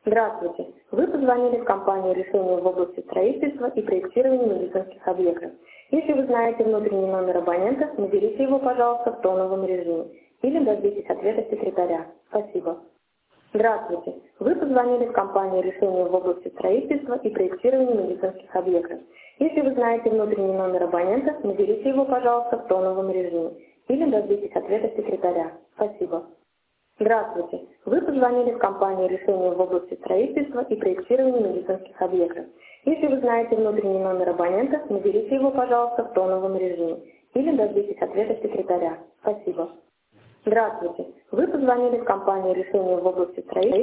Здравствуйте. Вы позвонили в компанию решения в области строительства и проектирования медицинских объектов. Если вы знаете внутренний номер абонента, наберите его, пожалуйста, в тоновом режиме или дождитесь ответа секретаря. Спасибо. Здравствуйте. Вы позвонили в компанию решения в области строительства и проектирования медицинских объектов. Если вы знаете внутренний номер абонента, наберите его, пожалуйста, в тоновом режиме или дождитесь ответа секретаря. Спасибо. Здравствуйте. Вы позвонили в компанию решения в области строительства и проектирования медицинских объектов. Если вы знаете внутренний номер абонента, наберите его, пожалуйста, в тоновом режиме или дождитесь ответа секретаря. Спасибо. Здравствуйте. Вы позвонили в компанию решения в области строительства